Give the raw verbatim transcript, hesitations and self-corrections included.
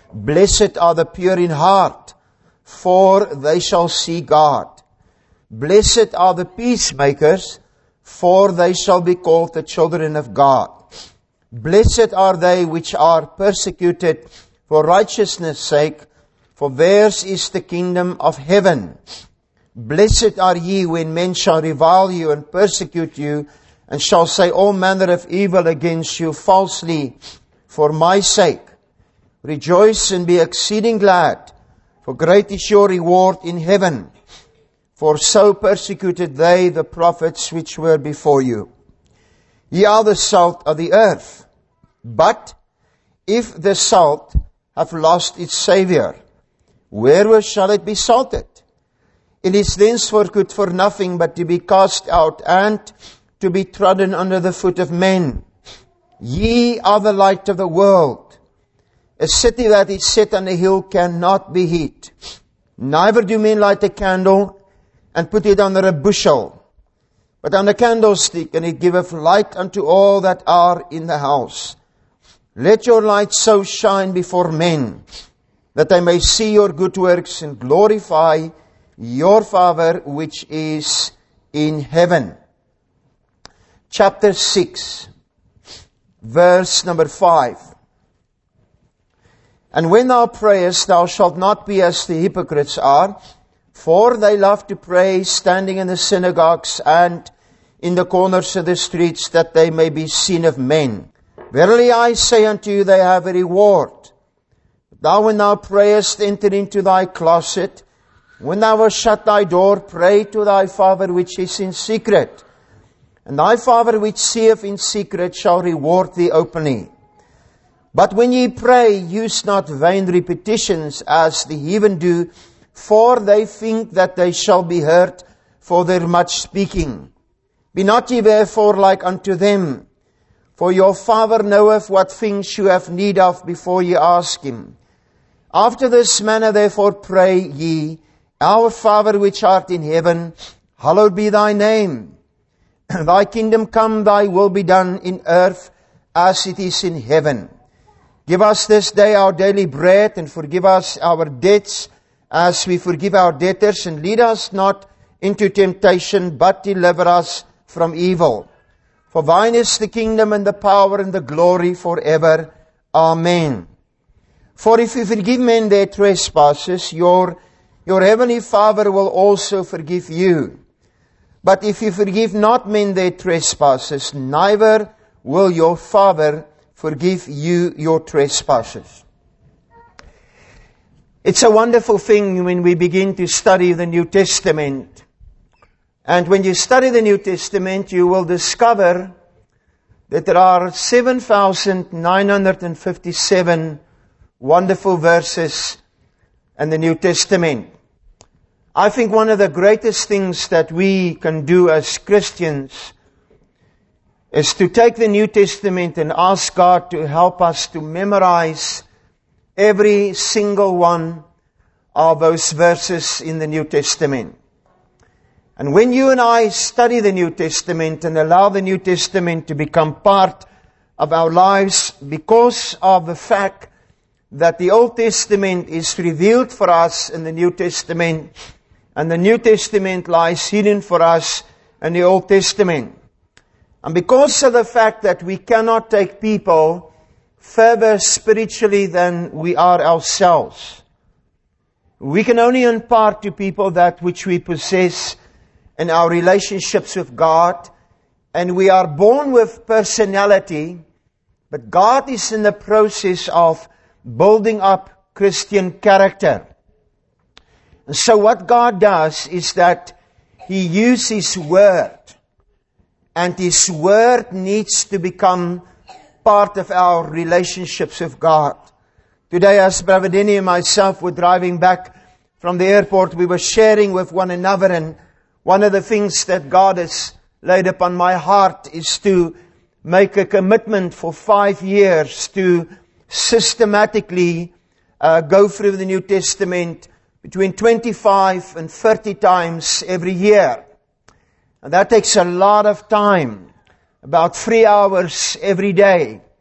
Blessed are the pure in heart, for they shall see God. Blessed are the peacemakers, for they shall be called the children of God. Blessed are they which are persecuted for righteousness' sake, for theirs is the kingdom of heaven. Blessed are ye when men shall revile you and persecute you, and shall say all manner of evil against you falsely for my sake. Rejoice and be exceeding glad, for great is your reward in heaven. For so persecuted they the prophets which were before you. Ye are the salt of the earth. But if the salt have lost its savour, wherewith shall it be salted? It is thenceforth good for nothing but to be cast out and to be trodden under the foot of men. Ye are the light of the world. A city that is set on a hill cannot be hid. Neither do men light a candle and put it under a bushel, but on a candlestick, and it giveth light unto all that are in the house. Let your light so shine before men, that they may see your good works and glorify your Father which is in heaven. Chapter six, verse number five. And when thou prayest, thou shalt not be as the hypocrites are, for they love to pray standing in the synagogues and in the corners of the streets, that they may be seen of men. Verily I say unto you, they have a reward. Thou, when thou prayest, enter into thy closet. When thou hast shut thy door, pray to thy Father which is in secret. And thy Father which seeth in secret shall reward thee openly. But when ye pray, use not vain repetitions as the heathen do, for they think that they shall be heard for their much speaking. Be not ye therefore like unto them, for your Father knoweth what things you have need of before ye ask Him. After this manner therefore pray ye, Our Father which art in heaven, hallowed be thy name. Thy kingdom come, thy will be done in earth as it is in heaven. Give us this day our daily bread, and forgive us our debts as we forgive our debtors, and lead us not into temptation, but deliver us from evil. For thine is the kingdom and the power and the glory forever. Amen. For if you forgive men their trespasses, your, your heavenly Father will also forgive you. But if you forgive not men their trespasses, neither will your Father forgive you your trespasses. It's a wonderful thing when we begin to study the New Testament. And when you study the New Testament, you will discover that there are seven thousand nine hundred fifty-seven wonderful verses in the New Testament. I think one of the greatest things that we can do as Christians is to take the New Testament and ask God to help us to memorize every single one of those verses in the New Testament. And when you and I study the New Testament and allow the New Testament to become part of our lives, because of the fact that the Old Testament is revealed for us in the New Testament, and the New Testament lies hidden for us in the Old Testament. And because of the fact that we cannot take people further spiritually than we are ourselves, we can only impart to people that which we possess in our relationships with God. And we are born with personality, but God is in the process of building up Christian character. And so what God does is that He uses His Word. And His Word needs to become part of our relationships with God. Today, as Brother Denny and myself were driving back from the airport, we were sharing with one another, and one of the things that God has laid upon my heart is to make a commitment for five years to systematically uh, go through the New Testament between twenty-five and thirty times every year. And that takes a lot of time, about three hours every day.